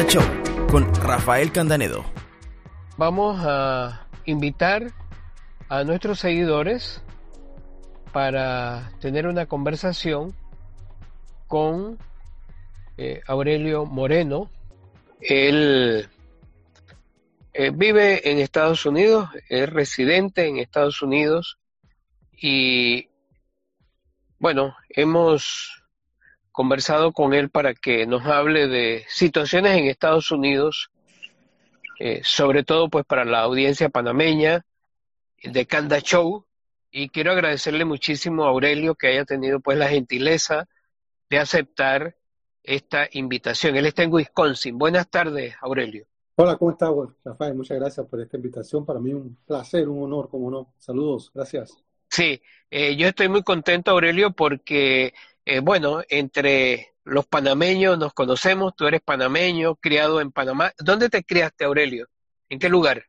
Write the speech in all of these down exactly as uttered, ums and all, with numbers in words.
Canda Show con Rafael Candanedo. Vamos a invitar a nuestros seguidores para tener una conversación con eh, Aurelio Moreno. Él eh, vive en Estados Unidos, es residente en Estados Unidos y bueno, hemos conversado con él para que nos hable de situaciones en Estados Unidos, eh, sobre todo pues para la audiencia panameña de Canda Show, y quiero agradecerle muchísimo a Aurelio que haya tenido pues la gentileza de aceptar esta invitación. Él está en Wisconsin. Buenas tardes, Aurelio. Hola, ¿cómo estás, Rafael? Muchas gracias por esta invitación. Para mí un placer, un honor, como no. Saludos, gracias. Sí, eh, yo estoy muy contento, Aurelio, porque Eh, bueno, entre los panameños nos conocemos, tú eres panameño, criado en Panamá. ¿Dónde te criaste, Aurelio? ¿En qué lugar?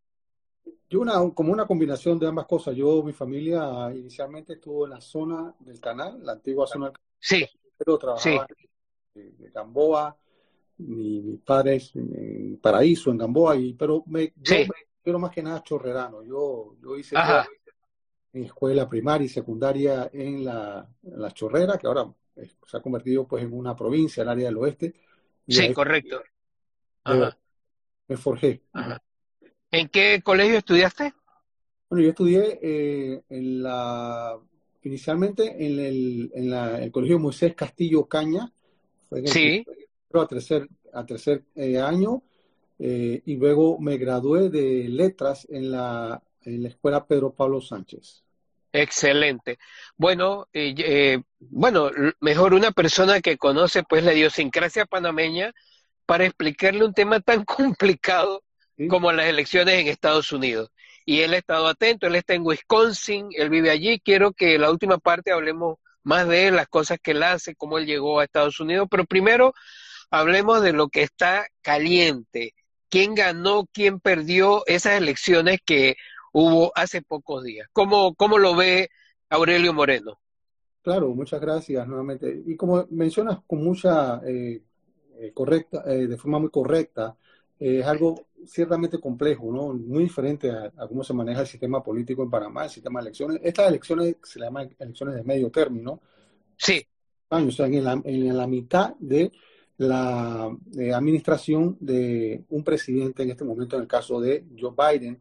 Yo una, como una combinación de ambas cosas. Yo, mi familia inicialmente estuvo en la zona del canal, la antigua zona del canal, Sí, pero trabajaba sí. en, en Gamboa, mi, mi padre es en, en Paraíso, en Gamboa, y, pero me, yo Sí. me quiero más que nada chorrerano. Yo, yo hice Ajá. toda mi escuela primaria y secundaria en la, en la Chorrera, que ahora eh, se ha convertido pues en una provincia, el área del oeste, y Sí, ahí correcto. de verdad, Ajá. me forjé. Ajá. ¿En qué colegio estudiaste? Bueno, yo estudié eh, en la, inicialmente en el, en la, el Colegio Moisés Castillo Caña, fue en el Sí. primero a tercer, a tercer eh, año, eh, y luego me gradué de letras en la, en la Escuela Pedro Pablo Sánchez. Excelente. Bueno, eh, eh, bueno, l- mejor una persona que conoce pues la idiosincrasia panameña para explicarle un tema tan complicado ¿Sí? como las elecciones en Estados Unidos. Y él ha estado atento, él está en Wisconsin, él vive allí. Quiero que la última parte hablemos más de él, las cosas que él hace, cómo él llegó a Estados Unidos, pero primero hablemos de lo que está caliente. ¿Quién ganó, quién perdió esas elecciones que hubo hace pocos días? ¿Cómo, cómo lo ve Aurelio Moreno? Claro, muchas gracias nuevamente. Y como mencionas con mucha eh, eh, correcta, eh, de forma muy correcta, eh, es algo ciertamente complejo, ¿no? Muy diferente a, a cómo se maneja el sistema político en Panamá, el sistema de elecciones. Estas elecciones se le llaman elecciones de medio término, Sí, años, o sea, en la, en la mitad de la eh, administración de un presidente, en este momento en el caso de Joe Biden.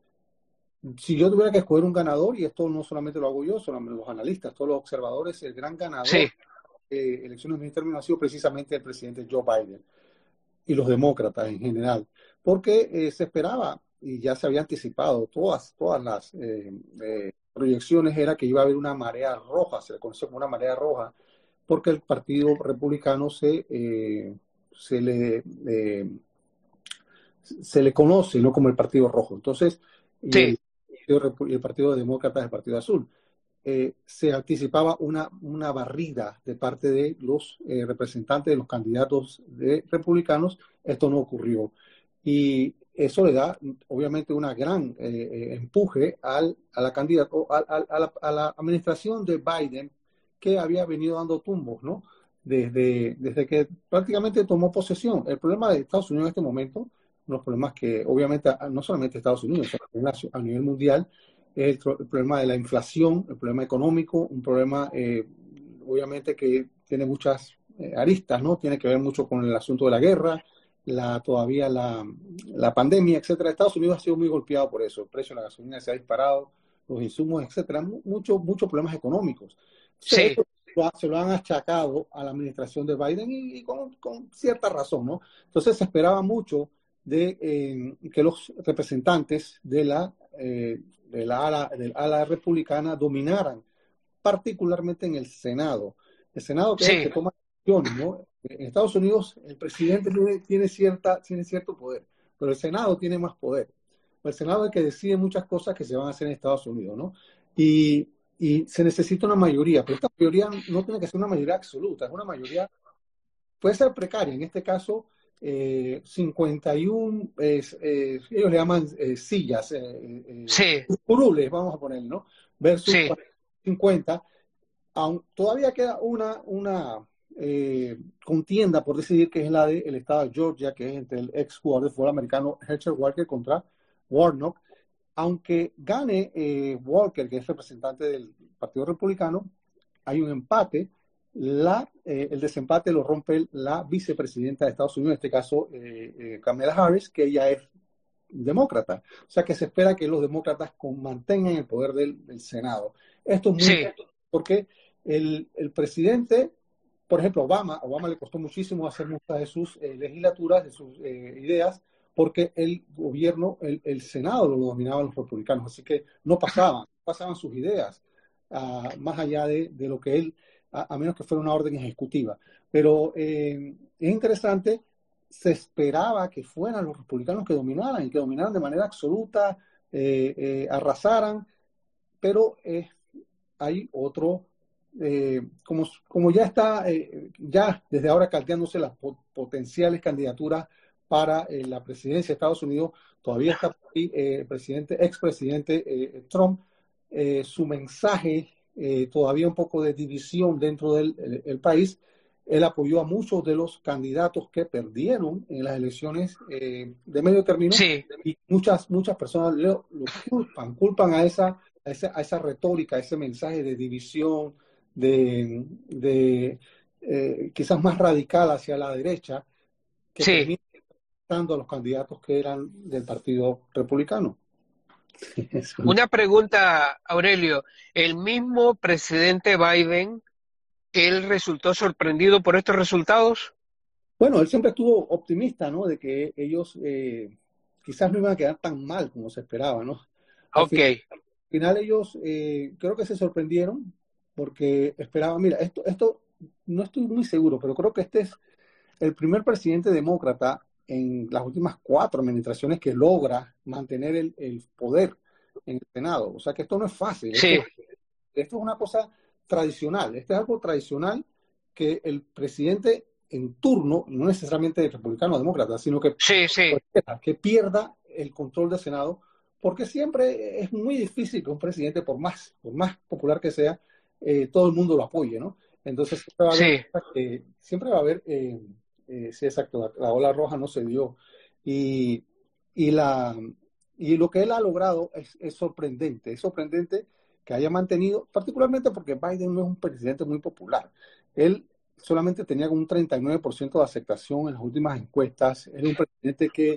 Si yo tuviera que escoger un ganador, y esto no solamente lo hago yo, solamente los analistas, todos los observadores, el gran ganador sí, de eh, elecciones de medio término ha sido precisamente el presidente Joe Biden y los demócratas en general, porque eh, se esperaba y ya se había anticipado, todas, todas las eh, eh, proyecciones era que iba a haber una marea roja, se le conoce como una marea roja, porque el Partido Republicano se, eh, se, le, eh, se le conoce, ¿no?, como el Partido Rojo. Entonces, y sí, el, y el Partido Demócrata es el Partido Azul. Eh, se anticipaba una, una barrida de parte de los eh, representantes de los candidatos de republicanos. Esto no ocurrió. Y eso le da, obviamente, una gran eh, empuje al, a la candidato, a, a, a, la, a la administración de Biden, que había venido dando tumbos, ¿no? Desde, desde que prácticamente tomó posesión. El problema de Estados Unidos en este momento, unos problemas que obviamente no solamente Estados Unidos, sino a nivel mundial, es el, el problema de la inflación, el problema económico, un problema eh, obviamente que tiene muchas eh, aristas, ¿no? Tiene que ver mucho con el asunto de la guerra, la, todavía la, la pandemia, etcétera. Estados Unidos ha sido muy golpeado por eso. El precio de la gasolina se ha disparado, los insumos, etcétera. Muchos muchos problemas económicos. Entonces, sí, esto lo, se lo han achacado a la administración de Biden y, y con, con cierta razón, ¿no? Entonces se esperaba mucho de eh, que los representantes de la, eh, de la ala, del ala republicana dominaran, particularmente en el Senado. El Senado, que es el sí, que toma decisiones, ¿no? En Estados Unidos el presidente tiene, tiene, cierta, tiene cierto poder, pero el Senado tiene más poder. El Senado es el que decide muchas cosas que se van a hacer en Estados Unidos, ¿no? Y, y se necesita una mayoría, pero esta mayoría no tiene que ser una mayoría absoluta, es una mayoría, puede ser precaria. En este caso, eh, cincuenta y uno, eh, eh, ellos le llaman eh, sillas, eh, eh, sí, curules, vamos a poner, ¿no? Versus sí, cincuenta. Aún, todavía queda una, una, eh, contienda por decidir, que es la del estado de Georgia, que es entre el ex jugador de fútbol americano Herschel Walker contra Warnock. Aunque gane eh, Walker, que es representante del Partido Republicano, hay un empate. La, eh, el desempate lo rompe la vicepresidenta de Estados Unidos, en este caso eh, eh, Kamala Harris, que ella es demócrata. O sea que se espera que los demócratas con, mantengan el poder del, del Senado. Esto es muy Sí. importante porque el, el presidente, por ejemplo, Obama, Obama le costó muchísimo hacer muchas de sus eh, legislaturas, de sus eh, ideas, porque el gobierno, el, el Senado lo dominaban los republicanos, así que no pasaban, pasaban sus ideas, uh, más allá de, de lo que él, a, a menos que fuera una orden ejecutiva. Pero eh, es interesante, se esperaba que fueran los republicanos que dominaran y que dominaran de manera absoluta, eh, eh, arrasaran, pero eh, hay otro, eh, como, como ya está, eh, ya desde ahora caldeándose las po potenciales candidaturas para eh, la presidencia de Estados Unidos, todavía está aquí eh, el presidente, expresidente eh, Trump, eh, su mensaje, eh, todavía un poco de división dentro del el, el país. Él apoyó a muchos de los candidatos que perdieron en las elecciones eh, de medio término, Sí. y muchas, muchas personas lo, lo culpan, culpan a esa, a, esa, a esa retórica, a ese mensaje de división, de, de eh, quizás más radical hacia la derecha, que Sí. termina dando a los candidatos que eran del Partido Republicano. Una pregunta, Aurelio. El mismo presidente Biden, ¿él resultó sorprendido por estos resultados? Bueno, él siempre estuvo optimista, ¿no? De que ellos eh, quizás no iban a quedar tan mal como se esperaba, ¿no? Al Ok. final, al final ellos eh, creo que se sorprendieron porque esperaban, mira, esto, esto no estoy muy seguro, pero creo que este es el primer presidente demócrata en las últimas cuatro administraciones que logra mantener el, el poder en el Senado. O sea que esto no es fácil. Sí. Esto, esto es una cosa tradicional. Esto es algo tradicional que el presidente en turno, no necesariamente republicano o demócrata, sino que, Sí, sí. que pierda el control del Senado, porque siempre es muy difícil que un presidente, por más, por más popular que sea, eh, todo el mundo lo apoye, ¿no? Entonces siempre va a haber, Sí. eh, siempre va a haber eh, eh, sí, exacto, la, la ola roja no se dio. Y, y, la, y lo que él ha logrado es, es sorprendente, es sorprendente que haya mantenido, particularmente porque Biden no es un presidente muy popular. Él solamente tenía un treinta y nueve por ciento de aceptación en las últimas encuestas. Era un presidente que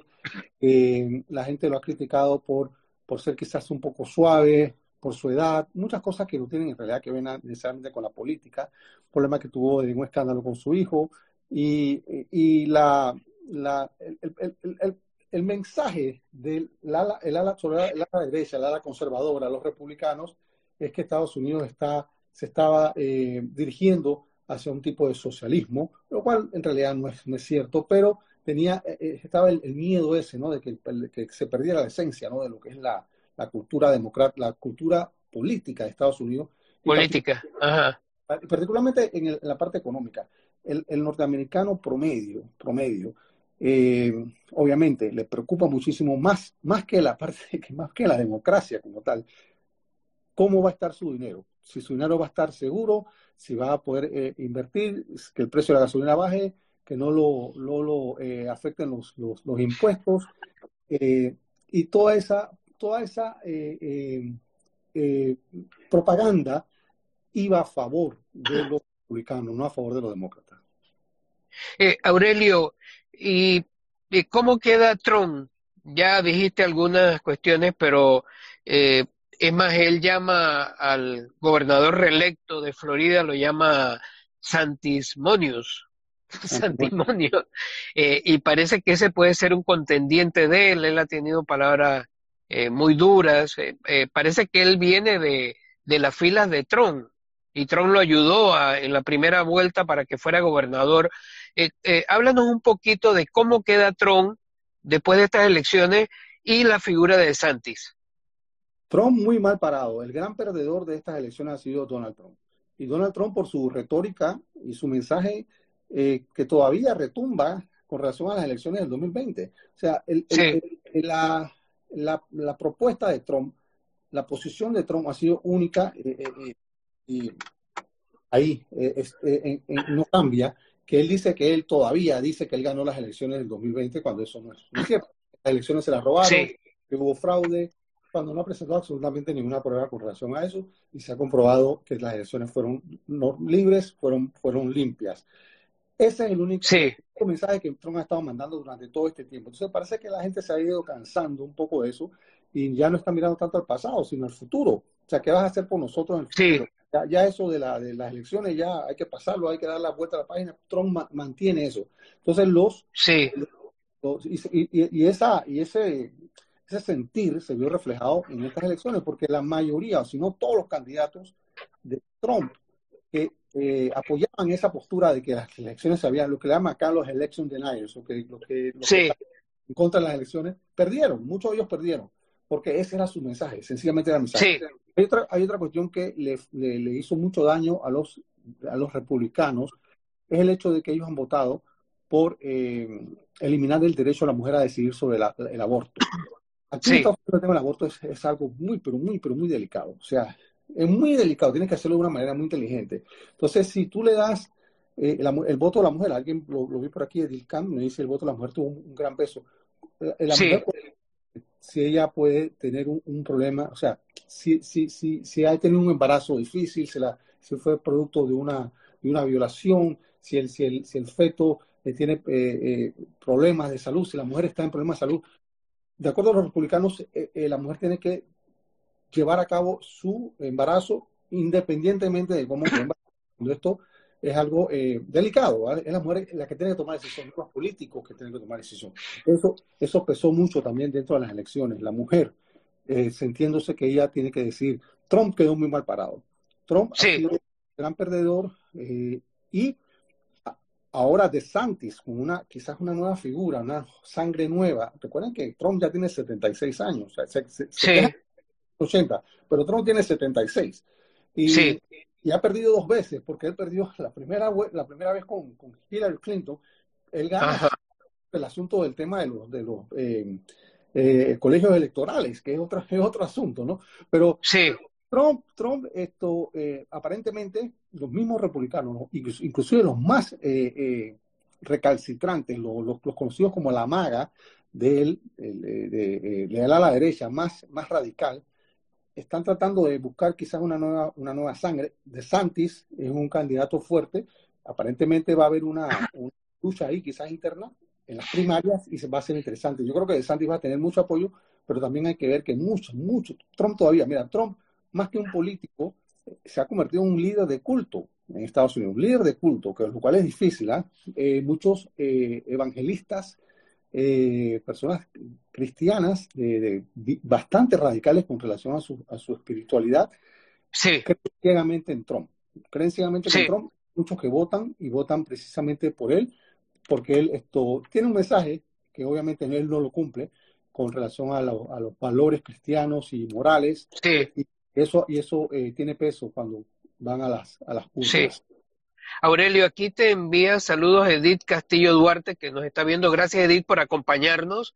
eh, la gente lo ha criticado por, por ser quizás un poco suave, por su edad, muchas cosas que no tienen en realidad que ver necesariamente con la política, problema que tuvo de un escándalo con su hijo, y, y la, la, el, el, el, el, el mensaje del ala, el ala, sobre el ala derecha, el ala conservadora, los republicanos, es que Estados Unidos está, se estaba eh, dirigiendo hacia un tipo de socialismo, lo cual en realidad no es, no es cierto, pero tenía, eh, estaba el, el miedo ese, ¿no? De que, que se perdiera la esencia, ¿no? De lo que es la, la cultura democrática, la cultura política de Estados Unidos. Y Política. Ajá. Particularmente en, el, en la parte económica. El, el norteamericano promedio, promedio, eh, obviamente le preocupa muchísimo más, más que la parte, más que la democracia como tal, cómo va a estar su dinero, si su dinero va a estar seguro, si va a poder eh, invertir, que el precio de la gasolina baje, que no lo, no lo eh, afecten los, los, los impuestos, eh, y toda esa, toda esa eh, eh, eh, propaganda iba a favor de los republicanos, no a favor de los demócratas. Eh, Aurelio, ¿y, ¿y cómo queda Trump? Ya dijiste algunas cuestiones, pero eh, es más, él llama al gobernador reelecto de Florida, lo llama Santismonius, Santimonio, eh, y parece que ese puede ser un contendiente de él. Él ha tenido palabras eh, muy duras, eh, eh, parece que él viene de, de las filas de Trump, y Trump lo ayudó a, en la primera vuelta para que fuera gobernador. Eh, eh, háblanos un poquito de cómo queda Trump después de estas elecciones y la figura de DeSantis. Trump muy mal parado. El gran perdedor de estas elecciones ha sido Donald Trump. Y Donald Trump, por su retórica y su mensaje eh, que todavía retumba con relación a las elecciones del dos mil veinte. O sea, el, Sí. el, el, la, la, la propuesta de Trump, la posición de Trump ha sido única eh, eh, y ahí eh, es, eh, en- en- no cambia, que él dice que él todavía dice que él ganó las elecciones del dos mil veinte cuando eso no es, no es cierto. Las elecciones se las robaron, Sí, que hubo fraude, cuando no ha presentado absolutamente ninguna prueba con relación a eso y se ha comprobado que las elecciones fueron no libres, fueron, fueron limpias. Ese es el único, el sí, único mensaje que Trump ha estado mandando durante todo este tiempo. Entonces parece que la gente se ha ido cansando un poco de eso y ya no está mirando tanto al pasado, sino al futuro. O sea, ¿qué vas a hacer por nosotros en el sí, futuro? Ya, ya eso de, la, de las elecciones ya hay que pasarlo, hay que dar la vuelta a la página. Trump ma- mantiene eso. Entonces los, sí, los- y, y- y esa, y ese, ese sentir se vio reflejado en estas elecciones, porque la mayoría, o si no todos los candidatos de Trump que eh, apoyaban esa postura de que las elecciones se habían, lo que le llaman acá los election deniers, o que, lo que, los que sí, están en contra de las elecciones, perdieron, muchos de ellos perdieron, porque ese era su mensaje, sencillamente era el mensaje. sí, Hay otra, hay otra cuestión que le, le, le hizo mucho daño a los, a los republicanos, es el hecho de que ellos han votado por eh, eliminar el derecho a la mujer a decidir sobre la, el aborto. Aquí en sí, Estados Unidos el tema del aborto es, es algo muy, pero muy, pero muy delicado. O sea, es muy delicado, tienes que hacerlo de una manera muy inteligente. Entonces, si tú le das eh, la el voto a la mujer, alguien lo, lo vi por aquí, Edil Khan, me dice el voto a la mujer tuvo un, un gran peso. La, la mujer, sí, si ella puede tener un, un problema, o sea, si, si, si, si ha tenido un embarazo difícil, si, la, si fue producto de una, de una violación, si el, si el, si el feto eh, tiene eh, eh, problemas de salud, si la mujer está en problemas de salud, de acuerdo a los republicanos, eh, eh, la mujer tiene que llevar a cabo su embarazo independientemente de cómo fue embarazada. Esto es algo eh, delicado, ¿vale? Es la mujer la que tiene que tomar decisión, no los políticos que tienen que tomar decisión. Eso, eso pesó mucho también dentro de las elecciones. La mujer, eh, sintiéndose que ella tiene que decir, Trump quedó muy mal parado. Trump ha sí, sido un gran perdedor eh, y ahora DeSantis, con una, quizás una nueva figura, una sangre nueva. Recuerden que Trump ya tiene setenta y seis años, o sea, se, se, se queja sí, de ochenta, pero Trump tiene setenta y seis. Y, sí, y ha perdido dos veces, porque él perdió la primera, la primera vez con, con Hillary Clinton. Él gana ajá, el asunto del tema de los, de los eh, eh, colegios electorales, que es otro, es otro asunto, ¿no? Pero sí, Trump, Trump esto, eh, aparentemente, los mismos republicanos, ¿no? Inclusive los más eh, eh, recalcitrantes, los, los, los, conocidos como la maga del de, de, de, de la derecha, más, más radical, están tratando de buscar quizás una nueva, una nueva sangre. DeSantis es un candidato fuerte, aparentemente va a haber una, una lucha ahí quizás interna en las primarias y se va a ser interesante. Yo creo que DeSantis va a tener mucho apoyo, pero también hay que ver que mucho, mucho, Trump todavía, mira, Trump más que un político se ha convertido en un líder de culto en Estados Unidos, un líder de culto, que, lo cual es difícil, ¿eh? Eh, muchos eh, evangelistas, eh, personas cristianas de, de, de, bastante radicales con relación a su, a su espiritualidad, sí, creen ciegamente en Trump. Creen ciegamente que en sí, Trump, muchos que votan y votan precisamente por él, porque él esto tiene un mensaje que obviamente él no lo cumple con relación a, lo, a los valores cristianos y morales, sí, y eso, y eso eh, tiene peso cuando van a las, a las sí. urnas. Aurelio, aquí te envía saludos Edith Castillo Duarte, que nos está viendo. Gracias, Edith, por acompañarnos.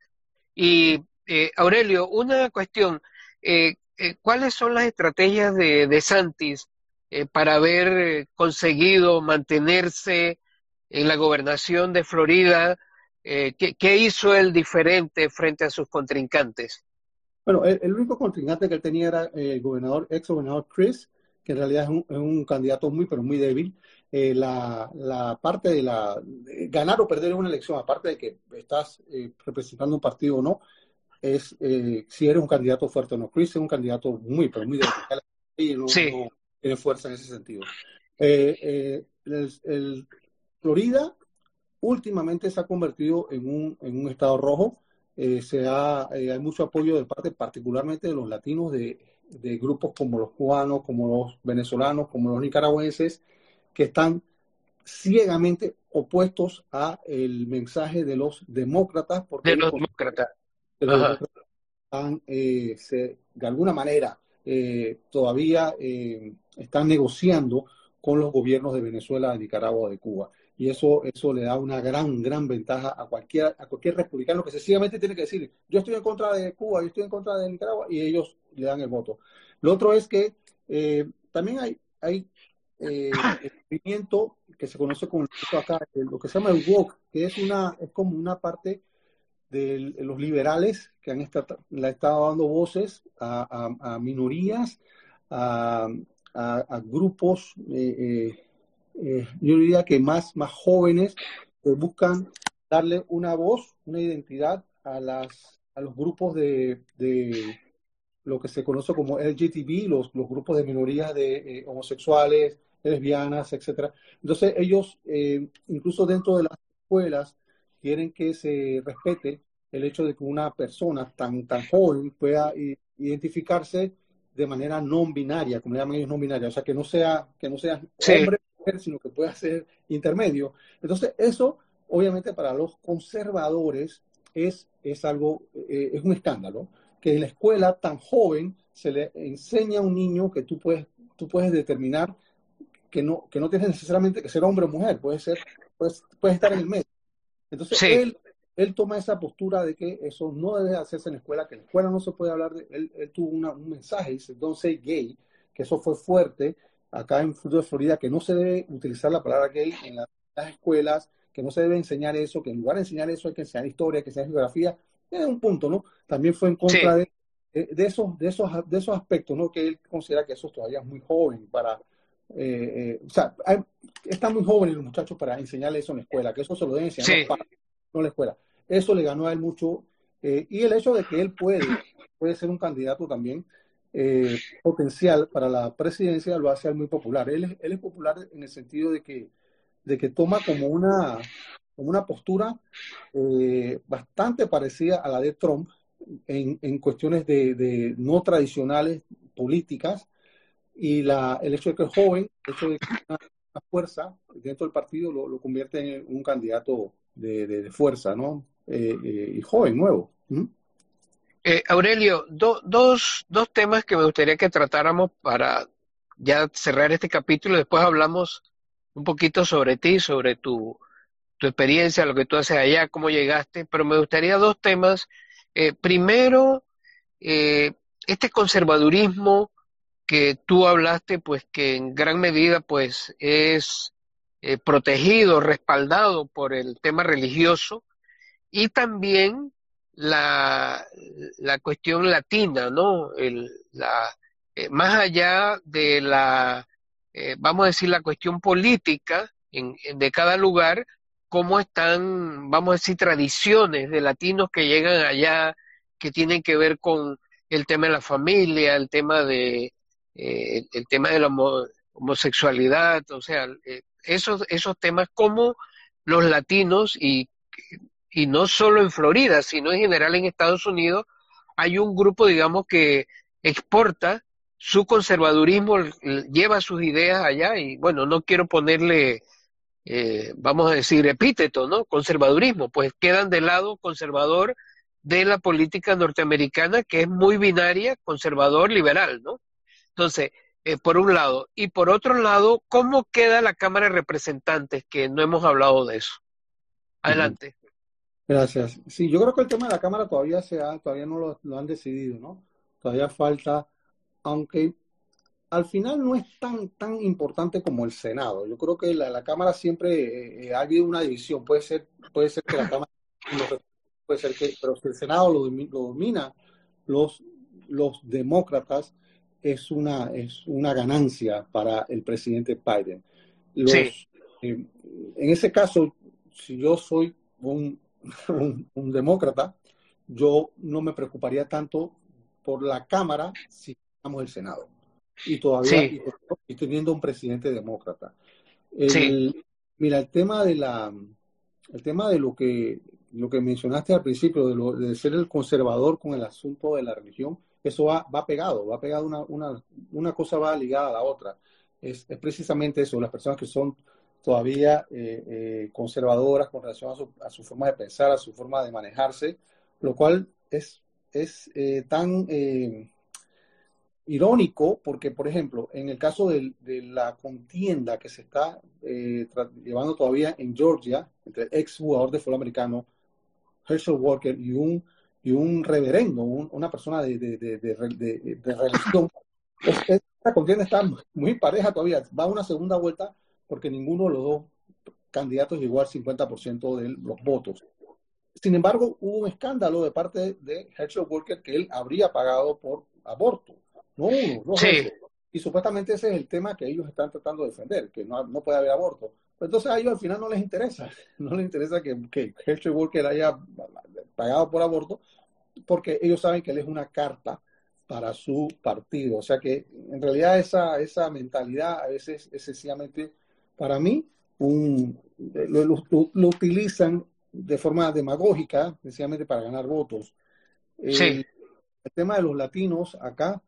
Y eh, Aurelio, una cuestión, eh, eh, ¿cuáles son las estrategias de, de Santis eh, para haber eh, conseguido mantenerse en la gobernación de Florida? Eh, ¿qué, qué hizo él diferente frente a sus contrincantes? Bueno, el, el único contrincante que él tenía era eh, el gobernador, ex gobernador Chris, que en realidad es un, es un candidato muy, pero muy débil. Eh, la, la, parte de la de ganar o perder una elección, aparte de que estás eh, representando un partido o no, es eh, si eres un candidato fuerte o no. Chris es un candidato muy, pero muy débil y no, Sí, no tiene fuerza en ese sentido. Eh, eh, el, el Florida últimamente se ha convertido en un, en un estado rojo. Eh, se ha, eh, hay mucho apoyo de parte particularmente de los latinos, de, de grupos como los cubanos, como los venezolanos, como los nicaragüenses, que están ciegamente opuestos a el mensaje de los demócratas, porque de ellos los demócratas. que los Ajá. demócratas están, eh, se, de alguna manera, eh, todavía eh, están negociando con los gobiernos de Venezuela, de Nicaragua, de Cuba. Y eso, eso le da una gran, gran ventaja a cualquier, a cualquier republicano que sencillamente tiene que decir, yo estoy en contra de Cuba, yo estoy en contra de Nicaragua, y ellos le dan el voto. Lo otro es que eh, también hay, hay eh, el movimiento que se conoce como acá, lo que se llama el woke, que es, una, es como una parte de los liberales que han estado, le han estado dando voces a, a, a minorías, a, a, a grupos, eh, eh, eh, yo diría que más, más jóvenes, que buscan darle una voz, una identidad a, las, a los grupos de, de lo que se conoce como L G B T, los, los grupos de minorías de eh, homosexuales, lesbianas, etcétera. Entonces ellos, eh, incluso dentro de las escuelas, quieren que se respete el hecho de que una persona tan, tan joven pueda identificarse de manera no binaria, como llaman ellos, no binaria, o sea, que no sea, que no sea Sí. hombre o mujer, sino que pueda ser intermedio. Entonces eso, obviamente, para los conservadores es, es algo, eh, es un escándalo, que en la escuela tan joven se le enseña a un niño que tú puedes, tú puedes determinar que no, que no tienes necesariamente que ser hombre o mujer, puede ser, puedes, puedes estar en el medio. Entonces, Sí. él, él toma esa postura de que eso no debe hacerse en la escuela, que en la escuela no se puede hablar de... Él, él tuvo una, un mensaje, dice, don't say gay, que eso fue fuerte acá en Florida, que no se debe utilizar la palabra gay en la, las escuelas, que no se debe enseñar eso, que en lugar de enseñar eso hay que enseñar historia, que enseñar geografía. Es un punto, ¿no? También fue en contra Sí. de, de, esos, de, esos, de esos aspectos, ¿no? Que él considera que eso todavía es muy joven para... Eh, eh, o sea, hay, están muy jóvenes los muchachos para enseñarle eso en la escuela, que eso se lo deben enseñar Sí. los padres, no la escuela. Eso le ganó a él mucho, eh, y el hecho de que él puede, puede ser un candidato también eh, potencial para la presidencia lo hace a él muy popular. Él es, él es popular en el sentido de que, de que toma como una, como una postura eh, bastante parecida a la de Trump en, en cuestiones de, de no tradicionales políticas, y la, el hecho de que es joven, el hecho de que una, una fuerza dentro del partido lo, lo convierte en un candidato de, de, de fuerza, ¿no? Eh, eh, y joven, nuevo. ¿Mm? Eh, Aurelio, do, dos, dos temas que me gustaría que tratáramos para ya cerrar este capítulo. Después hablamos un poquito sobre ti, sobre tu, tu experiencia, lo que tú haces allá, cómo llegaste, pero me gustaría dos temas. Eh, primero, eh, este conservadurismo que tú hablaste, pues que en gran medida pues es eh, protegido, respaldado por el tema religioso, y también la, la cuestión latina, ¿no? El, la, eh, más allá de la, eh, vamos a decir, la cuestión política en, en de cada lugar, cómo están, vamos a decir, tradiciones de latinos que llegan allá, que tienen que ver con el tema de la familia, el tema de, eh, el, el tema de la homo, homosexualidad, o sea, eh, esos, esos temas, como los latinos y y no solo en Florida, sino en general en Estados Unidos, hay un grupo, digamos, que exporta su conservadurismo, lleva sus ideas allá, y bueno, no quiero ponerle, eh, vamos a decir, epíteto, ¿no? Conservadurismo, pues quedan de lado conservador de la política norteamericana, que es muy binaria, conservador, liberal, ¿no? Entonces, eh, por un lado. Y por otro lado, ¿cómo queda la Cámara de Representantes? Que no hemos hablado de eso. Adelante. Uh-huh. Gracias. Sí, yo creo que el tema de la Cámara todavía se ha, todavía no lo, lo han decidido, ¿no? Todavía falta, aunque al final no es tan, tan importante como el Senado. Yo creo que la, la Cámara siempre eh, ha habido una división. Puede ser, puede ser que la Cámara, puede ser que, pero si el Senado lo, lo domina los, los demócratas, es una, es una ganancia para el presidente Biden. Los, Sí. eh, en ese caso, si yo soy un Un, un demócrata, yo no me preocuparía tanto por la Cámara si tenemos el Senado. Y todavía, Sí. y, y teniendo un presidente demócrata. Sí. El, mira, el tema de la, el tema de lo que, lo que mencionaste al principio, de, lo, de ser el conservador con el asunto de la religión, eso va, va pegado, va pegado, una, una, una cosa va ligada a la otra. Es, es precisamente eso, las personas que son todavía eh, eh, conservadoras con relación a su, a su forma de pensar, a su forma de manejarse, lo cual es, es eh, tan eh, irónico porque, por ejemplo, en el caso de, de la contienda que se está eh, llevando todavía en Georgia entre el ex jugador de fútbol americano Herschel Walker y un, y un reverendo, un, una persona de, de, de, de, de, de religión, es, es la contienda está muy pareja todavía. Va a una segunda vuelta porque ninguno de los dos candidatos llegó al cincuenta por ciento de los votos. Sin embargo, hubo un escándalo de parte de Herschel Walker que él habría pagado por aborto. No uno, dos Sí, veces. Y supuestamente ese es el tema que ellos están tratando de defender, que no, no puede haber aborto. Pero entonces a ellos al final no les interesa. No les interesa que, que Herschel Walker haya pagado por aborto, porque ellos saben que él es una carta para su partido. O sea que en realidad esa, esa mentalidad a veces es sencillamente, para mí, un, lo, lo, lo utilizan de forma demagógica, sencillamente para ganar votos. sí, El, el tema de los latinos acá,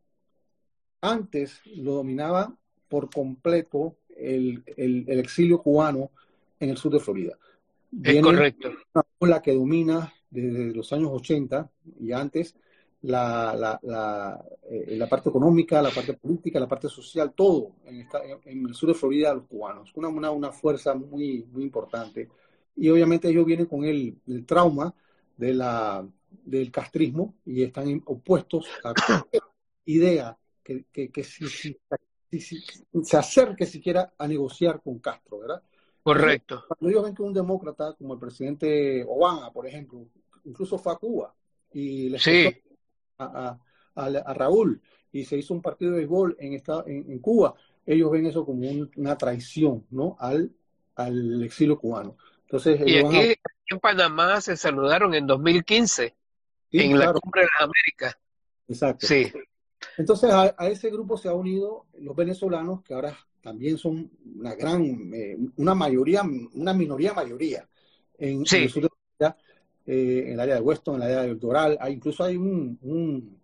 antes lo dominaba por completo el, el, el exilio cubano en el sur de Florida. es Viene correcto. una ola que domina desde los años ochenta y antes la, la, la, eh, la parte económica, la parte política, la parte social, todo en, esta, en el sur de Florida, los cubanos. Una, una, una fuerza muy, muy importante. Y obviamente ellos vienen con el, el trauma de la, del castrismo y están opuestos a cualquier idea que, que, que si, si, si, si, se acerque siquiera a negociar con Castro, ¿verdad? Entonces, Correcto. cuando ellos ven que un demócrata como el presidente Obama, por ejemplo, incluso fue a Cuba y le escuchó Sí, a, a, a, a Raúl y se hizo un partido de béisbol en, esta, en, en Cuba, ellos ven eso como un, una traición, ¿no? al, al exilio cubano. Entonces y ellos van aquí, a... aquí en Panamá se saludaron en dos mil quince Sí, en la claro, Cumbre de las Américas. exacto. Sí, Entonces a, a ese grupo se ha unido los venezolanos, que ahora también son una gran, eh, una mayoría, una minoría mayoría en, en el sí, sur de Florida, eh, en el área de Weston, en el área del Doral. Hay, incluso hay un, un,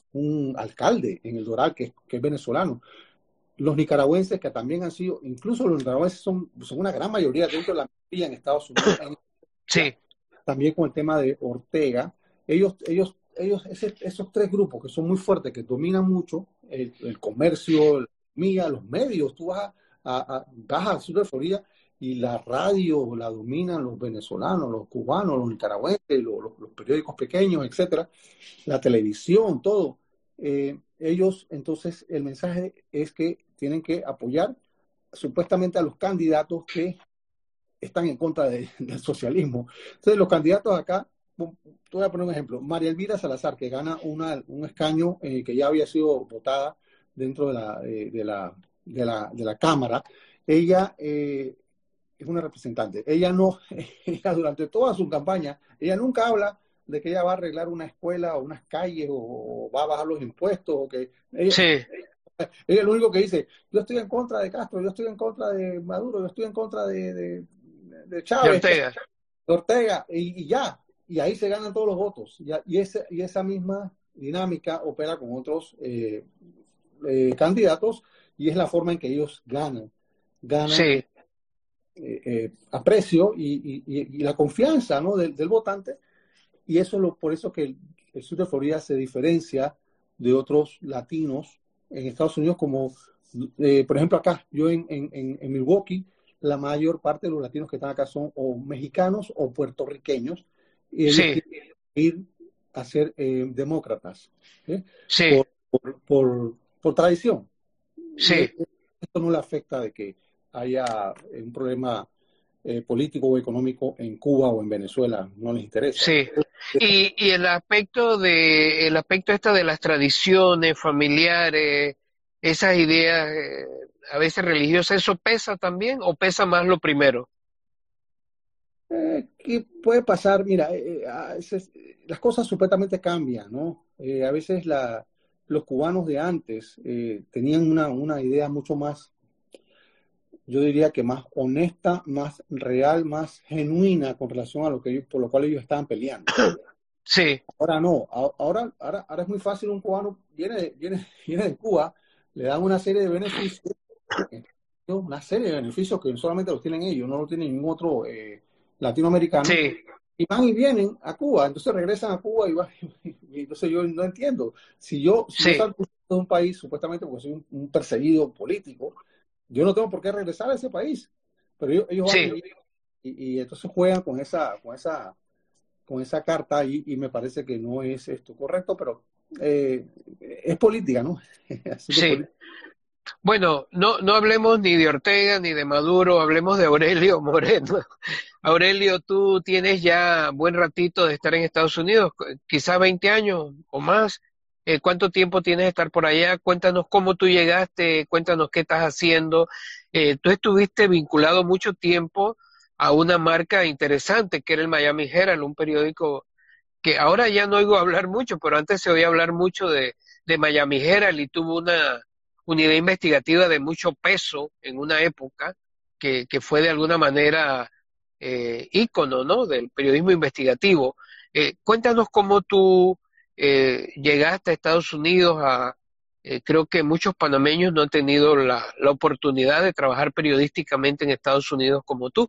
un alcalde en el Doral que, que es venezolano. Los nicaragüenses que también han sido, incluso los nicaragüenses son, son una gran mayoría dentro de la mayoría en Estados Unidos, en, sí, también con el tema de Ortega. Ellos, ellos, ellos ese, esos tres grupos que son muy fuertes, que dominan mucho el, el comercio, la economía, los medios, tú vas, a, a, vas al sur de Florida y la radio la dominan los venezolanos, los cubanos, los nicaragüenses, los, los, los periódicos pequeños, etcétera, la televisión, todo. Eh, ellos, entonces, el mensaje es que tienen que apoyar supuestamente a los candidatos que están en contra de, del socialismo. Entonces, los candidatos acá, te voy a poner un ejemplo, María Elvira Salazar, que gana una, un escaño eh, que ya había sido votada dentro de la, eh, de la, de la, de la Cámara, ella eh, es una representante. Ella no, ella durante toda su campaña, ella nunca habla de que ella va a arreglar una escuela o unas calles o, o va a bajar los impuestos o que ella, sí, ella es lo único que dice, yo estoy en contra de Castro, yo estoy en contra de Maduro, yo estoy en contra de, de, de de Chávez, Ortega. de Ortega, y, y, ya, y ahí se ganan todos los votos. Y, y, ese, y esa misma dinámica opera con otros eh, eh, candidatos y es la forma en que ellos ganan, ganan Sí, eh, eh, eh, aprecio y, y, y, la confianza, ¿no? del, del votante, y eso es lo, por eso que el, el sur de Florida se diferencia de otros latinos en Estados Unidos, como eh, por ejemplo acá, yo en, en, en Milwaukee, la mayor parte de los latinos que están acá son o mexicanos o puertorriqueños, y ellos sí, quieren ir a ser eh, demócratas, ¿eh? sí, por, por, por, por tradición. Y sí, esto no le afecta de que haya un problema eh, político o económico en Cuba o en Venezuela, no les interesa. sí. Y, y el aspecto de, el aspecto este de las tradiciones familiares, esas ideas, eh, a veces religiosas, ¿eso pesa también o pesa más lo primero? Eh, ¿qué puede pasar? Mira, eh, eh, a veces, eh, las cosas supuestamente cambian, ¿no? Eh, a veces la, los cubanos de antes eh, tenían una, una idea mucho más, yo diría que más honesta, más real, más genuina con relación a lo que ellos, por lo cual ellos estaban peleando. Sí, Ahora no, a- ahora, ahora, ahora es muy fácil, un cubano viene, de- viene, viene de Cuba, le dan una serie de beneficios, eh, una serie de beneficios que solamente los tienen ellos, no lo tiene ningún otro eh, latinoamericano, sí, y van y vienen a Cuba, entonces regresan a Cuba y, van, y entonces yo no entiendo, si yo, si yo sí, salgo de un país, supuestamente porque soy un, un perseguido político, yo no tengo por qué regresar a ese país, pero ellos, ellos van y, sí. vienen y, y entonces juegan con esa, con esa con esa carta y, y me parece que no es esto correcto, pero eh, es política, ¿no? Asunto Sí. político. Bueno, no, no hablemos ni de Ortega ni de Maduro, hablemos de Aurelio Moreno. Aurelio, tú tienes ya buen ratito de estar en Estados Unidos, quizá veinte años o más. Eh, ¿cuánto tiempo tienes de estar por allá? Cuéntanos cómo tú llegaste, cuéntanos qué estás haciendo. Eh, tú estuviste vinculado mucho tiempo a una marca interesante que era el Miami Herald, un periódico que ahora ya no oigo hablar mucho, pero antes se oía hablar mucho de, de Miami Herald y tuvo una unidad investigativa de mucho peso en una época que, que fue de alguna manera eh, ícono, ¿no?, del periodismo investigativo. Eh, cuéntanos cómo tú eh, llegaste a Estados Unidos. A, eh, creo que muchos panameños no han tenido la, la oportunidad de trabajar periodísticamente en Estados Unidos como tú.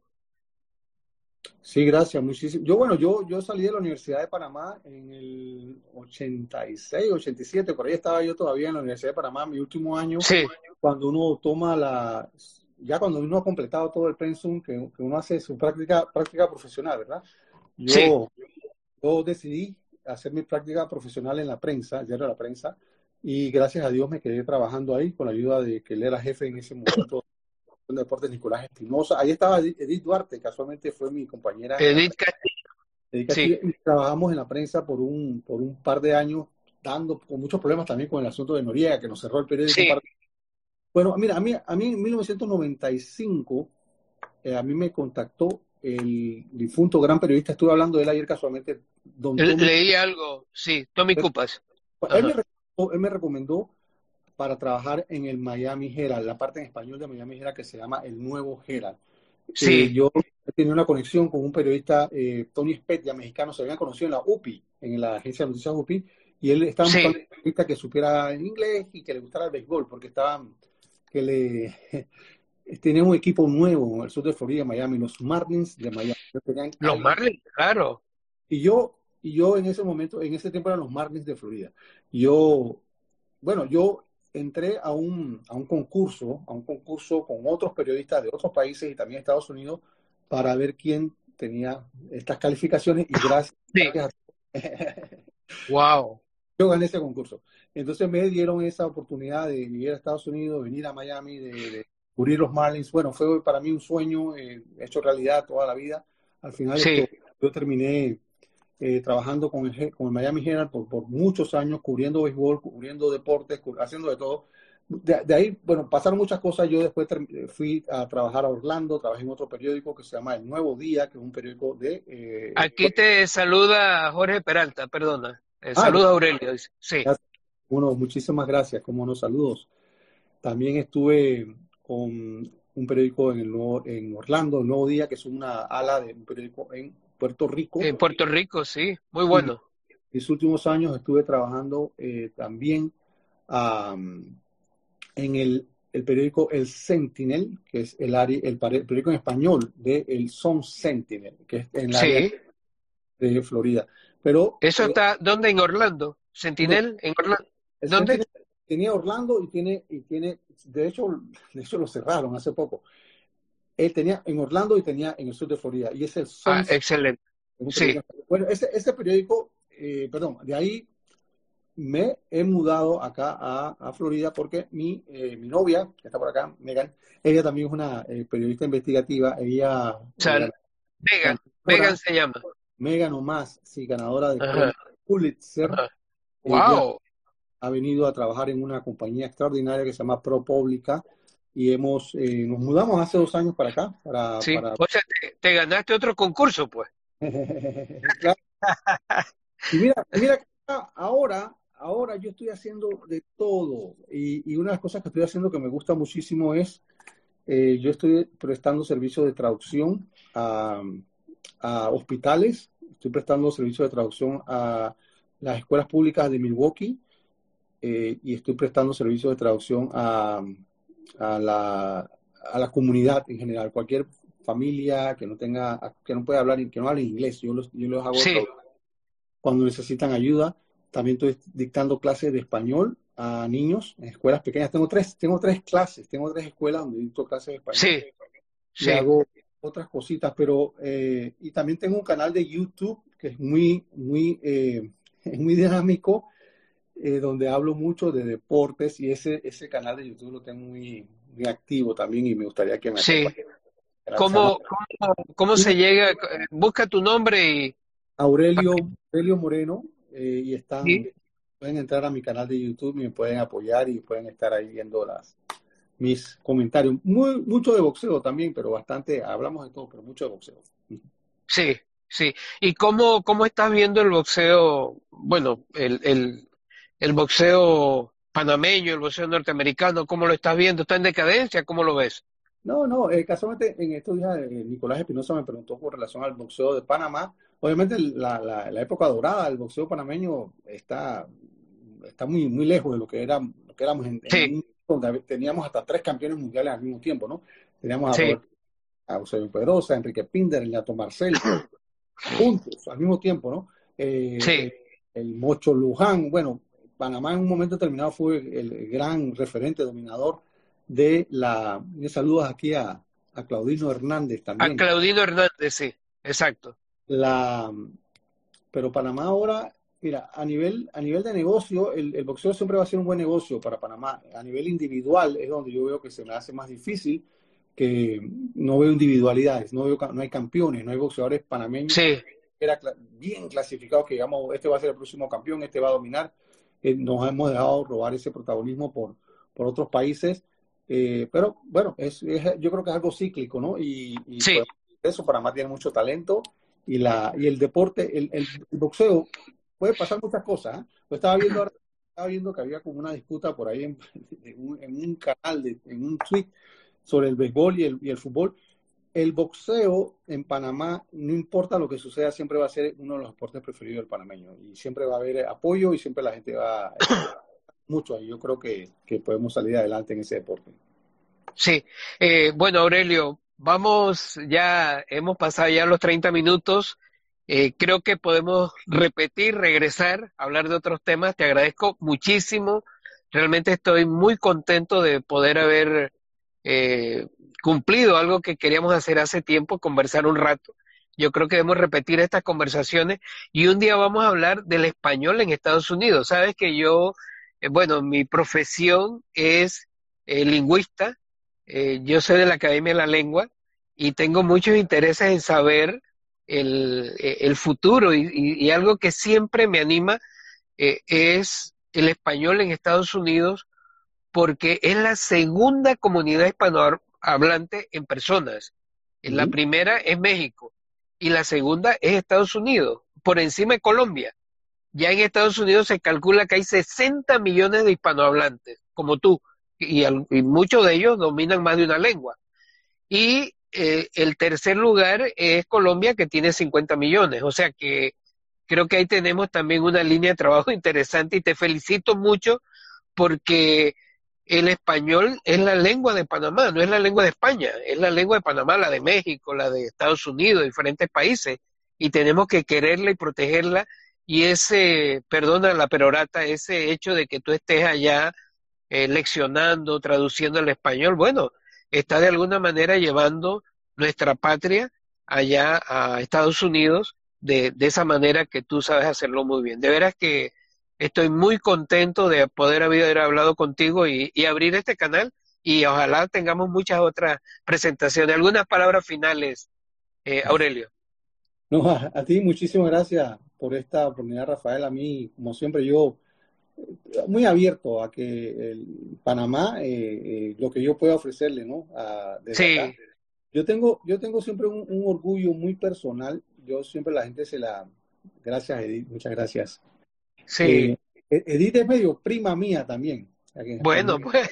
Sí, gracias, muchísimo. Yo, bueno, yo, yo salí de la Universidad de Panamá en el ochenta y seis, ochenta y siete, por ahí estaba yo todavía en la Universidad de Panamá, mi último año, Sí, cuando uno toma la, ya cuando uno ha completado todo el pensum, que, que uno hace su práctica, práctica profesional, ¿verdad? sí, Yo, yo decidí hacer mi práctica profesional en la prensa, el diario de la prensa, y gracias a Dios me quedé trabajando ahí con la ayuda de que él era jefe en ese momento de deportes, Nicolás Espinosa. Ahí estaba Edith Duarte, casualmente fue mi compañera en la Edith prensa. Castillo, Edith sí, Castillo, y trabajamos en la prensa por un, por un par de años, dando con muchos problemas también con el asunto de Noriega, que nos cerró el periódico un sí. par de... Bueno, mira, a mí, a mí en mil novecientos noventa y cinco, eh, a mí me contactó el difunto gran periodista, estuve hablando de él ayer casualmente, don Le- Tommy. Leí algo, sí, Tommy Cupas. Él me, Ajá. recomendó, él me recomendó para trabajar en el Miami Herald, la parte en español de Miami Herald que se llama El Nuevo Herald. Eh, Sí, yo tenía una conexión con un periodista, eh, Tony Spetia, mexicano, se habían conocido en la U P I, en la agencia de noticias U P I, y él estaba buscando sí, un periodista que supiera inglés y que le gustara el béisbol, porque estaba, que le tenía un equipo nuevo en el sur de Florida, Miami, los Marlins de Miami. Tenían los alguien, Marlins, claro. y yo, y yo en ese momento, en ese tiempo eran los Marlins de Florida. Yo, bueno, yo entré a un, a un concurso, a un concurso con otros periodistas de otros países y también Estados Unidos para ver quién tenía estas calificaciones y gracias, Sí, gracias a wow. yo gané ese concurso. Entonces me dieron esa oportunidad de vivir a Estados Unidos, venir a Miami, de, de cubrir los Marlins. Bueno, fue para mí un sueño eh, hecho realidad toda la vida. Al final esto, Sí, yo terminé eh, trabajando con el, con el Miami Herald por, por muchos años, cubriendo béisbol, cubriendo deportes, cu- haciendo de todo. De, de ahí, bueno, pasaron muchas cosas. Yo después ter- fui a trabajar a Orlando, trabajé en otro periódico que se llama El Nuevo Día, que es un periódico de... Eh, aquí te saluda Jorge Peralta, perdona. Eh, ah, saluda Aurelio, dice. Sí, gracias. Bueno, muchísimas gracias, como no, saludos. También estuve con un periódico en, el nuevo, en Orlando, El Nuevo Día, que es una ala de un periódico en Puerto Rico. en Puerto Rico, sí, muy Y bueno. mis últimos años estuve trabajando eh, también um, en el, el periódico El Sentinel, que es el, área, el, el periódico en español de El Sun Sentinel, que es en el área Sí, de Florida. Pero eso eh, está, ¿dónde? En Orlando. no, Sentinel, en Orlando. el ¿Dónde? Sentinel tenía Orlando y tiene, y tiene de, hecho, de hecho lo cerraron hace poco. Él tenía en Orlando y tenía en el sur de Florida, y es el Sun. Ah, excelente. Es un Sí, periódico. Bueno, ese, ese periódico, eh, perdón, de ahí me he mudado acá a, a Florida porque mi, eh, mi novia, que está por acá, Megan, ella también es una eh, periodista investigativa. Ella, eh, Sal, Megan, Megan ganadora, se llama. Megan o más, sí, ganadora del Ajá, premio Pulitzer. ajá. Ella Wow. ha venido a trabajar en una compañía extraordinaria que se llama ProPublica y hemos, eh, nos mudamos hace dos años para acá, para, Sí, para... o sea, te, te ganaste otro concurso, pues. Claro. Y mira, mira que ahora, ahora yo estoy haciendo de todo y, y una de las cosas que estoy haciendo que me gusta muchísimo es, eh, yo estoy prestando servicio de traducción a, a hospitales, estoy prestando servicio de traducción a las escuelas públicas de Milwaukee eh, y estoy prestando servicio de traducción a, a, la, a la comunidad en general, cualquier familia que no tenga, que no pueda hablar, que no hable inglés, yo los, yo los hago Sí, traducción cuando necesitan ayuda. También estoy dictando clases de español a niños en escuelas pequeñas. Tengo tres, tengo tres clases, tengo tres escuelas donde dicto clases de español sí, y sí. hago otras cositas, pero eh, y también tengo un canal de YouTube que es muy, muy, eh, es muy dinámico eh, donde hablo mucho de deportes y ese, ese canal de YouTube lo tengo muy, muy activo también y me gustaría que me Sí. acompañe. ¿Cómo, cómo, cómo se llega? Eh, Busca tu nombre y... Aurelio, Aurelio Moreno, eh, y están, Sí, pueden entrar a mi canal de YouTube y me pueden apoyar y pueden estar ahí viendo las, mis comentarios. Muy, mucho de boxeo también, pero bastante, hablamos de todo, pero mucho de boxeo. sí, sí. ¿Y cómo, cómo estás viendo el boxeo? Bueno, el, el, el boxeo panameño, el boxeo norteamericano, ¿cómo lo estás viendo? ¿Está en decadencia? ¿Cómo lo ves? No, no, eh, casualmente en estos días eh, Nicolás Espinosa me preguntó con relación al boxeo de Panamá. Obviamente la, la, la época dorada del boxeo panameño está, está muy, muy lejos de lo que, era, lo que éramos en, en Sí, un donde teníamos hasta tres campeones mundiales al mismo tiempo, ¿no? Teníamos a sí, Robert, a Eusebio Pedrosa, a Enrique Pinder, el Ñato Marcel, juntos al mismo tiempo, ¿no? Eh, sí. el, el Mocho Luján, bueno, Panamá en un momento determinado fue el, el gran referente dominador de la... Y saludos aquí a, a Claudino Hernández A también. Claudino Hernández, sí, exacto. La, pero Panamá ahora, mira, a nivel, a nivel de negocio, el, el boxeo siempre va a ser un buen negocio para Panamá. A nivel individual es donde yo veo que se me hace más difícil, que no veo individualidades, no veo, no hay campeones, no hay boxeadores panameños Sí, era bien clasificados que digamos, este va a ser el próximo campeón, este va a dominar. Eh, nos hemos dejado robar ese protagonismo por, por otros países, eh, pero bueno, es, es, yo creo que es algo cíclico, ¿no? Y, y sí, pues eso, Panamá tiene mucho talento y, la, y el deporte, el, el, el boxeo, puede pasar muchas cosas, ¿eh? Lo estaba viendo ahora, estaba viendo que había como una disputa por ahí en, en, un, en un canal, de, en un tweet sobre el béisbol y el, y el fútbol. El boxeo en Panamá, no importa lo que suceda, siempre va a ser uno de los deportes preferidos del panameño y siempre va a haber apoyo y siempre la gente va a estar mucho ahí. Yo creo que, que podemos salir adelante en ese deporte. sí. Eh, bueno, Aurelio, vamos, ya hemos pasado ya los treinta minutos. Eh, creo que podemos repetir, regresar, hablar de otros temas. Te agradezco muchísimo. Realmente estoy muy contento de poder haber eh, cumplido algo que queríamos hacer hace tiempo, conversar un rato. Yo creo que debemos repetir estas conversaciones y un día vamos a hablar del español en Estados Unidos. Sabes que yo, eh, bueno, mi profesión es eh, lingüista, eh, yo soy de la Academia de la Lengua y tengo muchos intereses en saber el, eh, el futuro y, y, y algo que siempre me anima eh, es el español en Estados Unidos porque es la segunda comunidad hispanohablante en personas. La Uh-huh. primera es México y la segunda es Estados Unidos, por encima de Colombia. Ya en Estados Unidos se calcula que hay sesenta millones de hispanohablantes, como tú, y, y muchos de ellos dominan más de una lengua. Y eh, el tercer lugar es Colombia, que tiene cincuenta millones. O sea que creo que ahí tenemos también una línea de trabajo interesante y te felicito mucho porque el español es la lengua de Panamá, no es la lengua de España, es la lengua de Panamá, la de México, la de Estados Unidos, diferentes países, y tenemos que quererla y protegerla. Y ese, perdona la perorata, ese hecho de que tú estés allá eh, leccionando, traduciendo al español, bueno, está de alguna manera llevando nuestra patria allá a Estados Unidos de, de esa manera que tú sabes hacerlo muy bien. De veras que estoy muy contento de poder haber hablado contigo y, y abrir este canal y ojalá tengamos muchas otras presentaciones. Algunas palabras finales, eh, Aurelio. No, a, a ti muchísimas gracias por esta oportunidad, Rafael. A mí, como siempre, yo muy abierto a que el Panamá, eh, eh, lo que yo pueda ofrecerle, ¿no? A, desde acá. Sí, Yo tengo, yo tengo siempre un, un orgullo muy personal. Yo siempre la gente se la... Gracias, Edith. Muchas gracias. sí, Eh, Edith es medio prima mía también, aquí en bueno, español. pues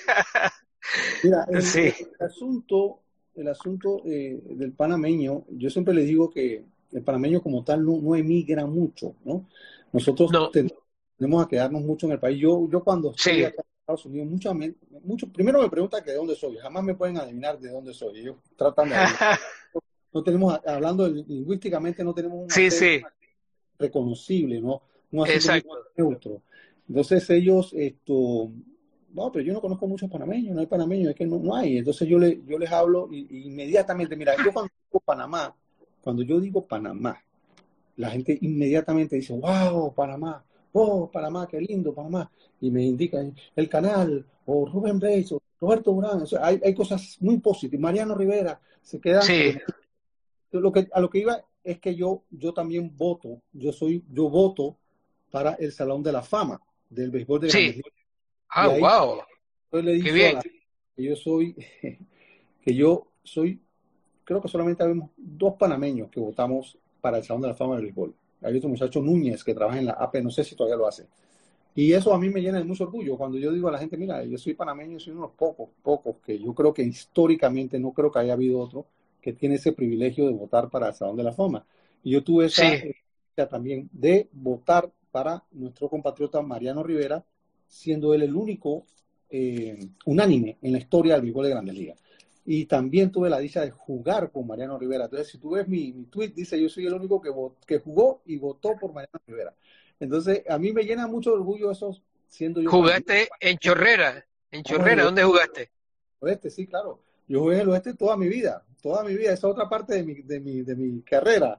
Mira, el, sí, el asunto, el asunto eh, del panameño, yo siempre le digo que el panameño como tal no, no emigra mucho, ¿no? Nosotros no, ten- tenemos a quedarnos mucho en el país. Yo, yo cuando estoy sí, acá en Estados Unidos, mucho, mucho, primero me preguntan que de dónde soy, jamás me pueden adivinar de dónde soy, ellos tratan de adivinar. No tenemos, hablando lingüísticamente, no tenemos un sí, acento sí, reconocible, ¿no? Un acento muy exacto. neutro. Entonces ellos, esto, no, pero yo no conozco muchos panameños, no hay panameños, es que no, no hay. Entonces yo, le, yo les hablo y, y inmediatamente, mira, yo cuando digo Panamá, cuando yo digo Panamá, la gente inmediatamente dice, wow, Panamá, oh, Panamá, qué lindo, Panamá, y me indican el canal, o Rubén Blades, o Roberto Durán, o sea, hay, hay cosas muy positivas, Mariano Rivera, se quedan. Sí. Lo que, a lo que iba es que yo, yo también voto, yo soy, yo voto para el Salón de la Fama del béisbol de Grandes Sí. Ligas. Ah, Y ahí wow. yo le Qué digo bien. a la gente que yo soy, que yo soy, creo que solamente habemos dos panameños que votamos para el Salón de la Fama del béisbol. Hay otro muchacho Núñez que trabaja en la A P, no sé si todavía lo hace. Y eso a mí me llena de mucho orgullo cuando yo digo a la gente, mira, yo soy panameño, soy uno de los pocos, pocos, que yo creo que históricamente no creo que haya habido otro que tiene ese privilegio de votar para el Salón de la Fama. Y yo tuve esa Sí. experiencia también de votar para nuestro compatriota Mariano Rivera, siendo él el único eh, unánime en la historia del béisbol de Grandes Ligas. Y también tuve la dicha de jugar con Mariano Rivera. Entonces, si tú ves mi, mi tweet, dice, yo soy el único que, que jugó y votó por Mariano Rivera. Entonces, a mí me llena mucho de orgullo eso, siendo yo... ¿Jugaste en Chorrera? ¿En Chorrera? ¿Dónde jugaste? Oeste, sí, claro. Yo jugué en el oeste toda mi vida, toda mi vida. Esa es otra parte de mi, de mi, de mi carrera.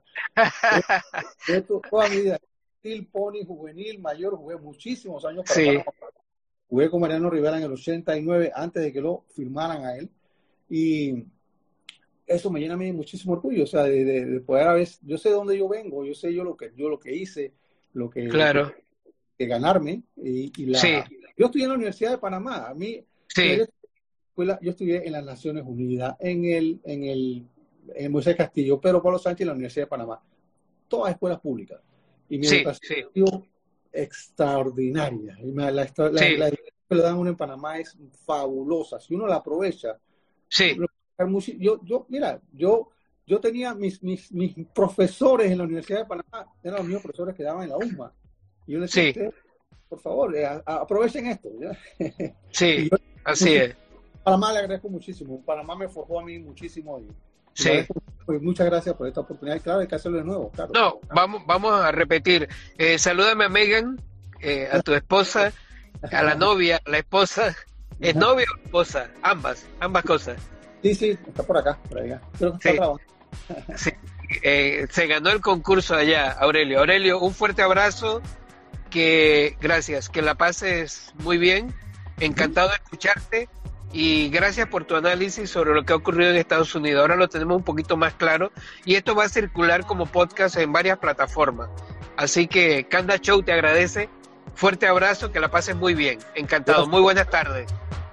Esto, toda mi vida. Steel, pony, juvenil, mayor, jugué muchísimos años para Sí. Panamá. Jugué con Mariano Rivera en el ochenta y nueve, antes de que lo firmaran a él. Y eso me llena a mí muchísimo orgullo, o sea, de, de, de poder haber, yo sé de dónde yo vengo, yo sé yo lo que, yo lo que hice, lo que, Claro. lo que, que ganarme. Y, y la, Sí. Yo estudié en la Universidad de Panamá. A mí, Sí. yo, fue la, yo estudié en las Naciones Unidas, en el, en el, en Moisés Castillo, Pedro Pablo Sánchez en la Universidad de Panamá. Todas escuelas públicas. Y mi Sí, educación sí. ha sido extraordinaria. Y me- la, la, Sí. la educación que le dan a uno en Panamá es fabulosa. Si uno la aprovecha, Sí. yo, yo, mira, yo, yo tenía mis, mis, mis profesores en la Universidad de Panamá, eran los mismos profesores que daban en la U S M A. Y yo les decía, Sí. ustedes, por favor, eh, a- a- aprovechen esto. ¿ya? Sí. Y yo, Así es. Panamá le agradezco muchísimo. Panamá me forjó a mí muchísimo. Y, y Sí. le agradezco mucho. Y muchas gracias por esta oportunidad. Y claro, hay que hacerlo de nuevo. Claro. No, vamos, vamos a repetir. Eh, salúdame a Megan, eh, a tu esposa, a la novia, a la esposa. ¿Es novia o esposa? Ambas, ambas cosas. Sí, sí, está por acá, por allá. Creo que está Sí. trabajando. Sí. Eh, se ganó el concurso allá, Aurelio. Aurelio, un fuerte abrazo. Que gracias, que la pases muy bien. Encantado de escucharte. Y gracias por tu análisis sobre lo que ha ocurrido en Estados Unidos. Ahora lo tenemos un poquito más claro. Y esto va a circular como podcast en varias plataformas. Así que Canda Show te agradece. Fuerte abrazo, que la pases muy bien. Encantado. Muy buenas tardes.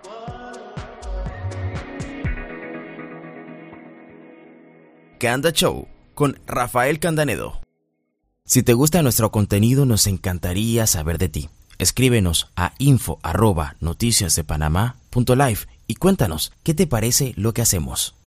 Canda Show con Rafael Candanedo. Si te gusta nuestro contenido, nos encantaría saber de ti. Escríbenos a info arroba noticiasdepanamá punto live y cuéntanos qué te parece lo que hacemos.